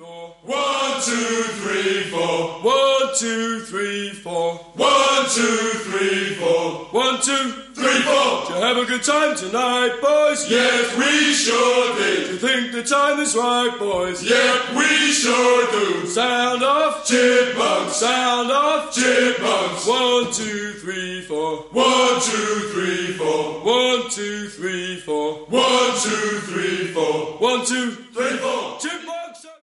4. 1, 2, 3, 4. 1, 2, 3, 4. 1, 2, 3, 4. 1, 2, 3, 4. Did you have a good time tonight, boys? Yes, we sure Do did. you think the time is right, boys? Yep, we sure do. Sound off, Chipmunks, sound off. chipmunks. 1, 2, 3, 4. 1, 2, 3, 4. 1, 2, 3, 4. 1, 2, 3, 4. 1, 2, 3, 4. Chipmunks.